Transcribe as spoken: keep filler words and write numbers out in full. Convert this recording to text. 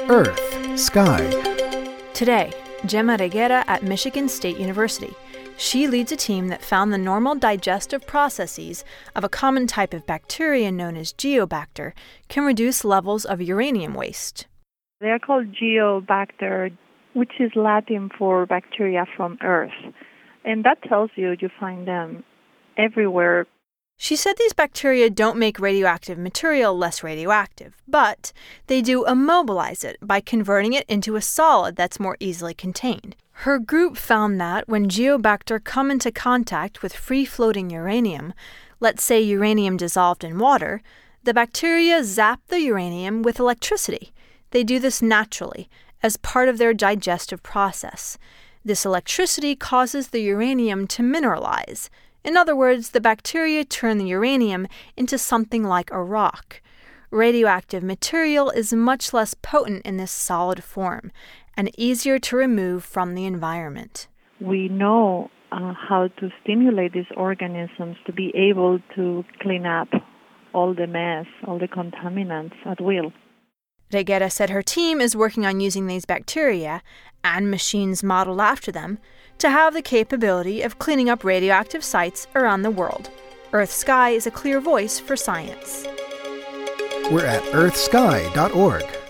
Earth, Sky. Today, Gemma Reguera at Michigan State University. She leads a team that found the normal digestive processes of a common type of bacteria known as Geobacter can reduce levels of uranium waste. They are called Geobacter, which is Latin for bacteria from Earth. And that tells you you find them everywhere. She said these bacteria don't make radioactive material less radioactive, but they do immobilize it by converting it into a solid that's more easily contained. Her group found that when Geobacter come into contact with free-floating uranium, let's say uranium dissolved in water, the bacteria zap the uranium with electricity. They do this naturally, as part of their digestive process. This electricity causes the uranium to mineralize. In other words, the bacteria turn the uranium into something like a rock. Radioactive material is much less potent in this solid form and easier to remove from the environment. We know uh, how to stimulate these organisms to be able to clean up all the mess, all the contaminants at will. Reguera said her team is working on using these bacteria and machines modeled after them to have the capability of cleaning up radioactive sites around the world. Earth Sky is a clear voice for science. We're at earth sky dot org.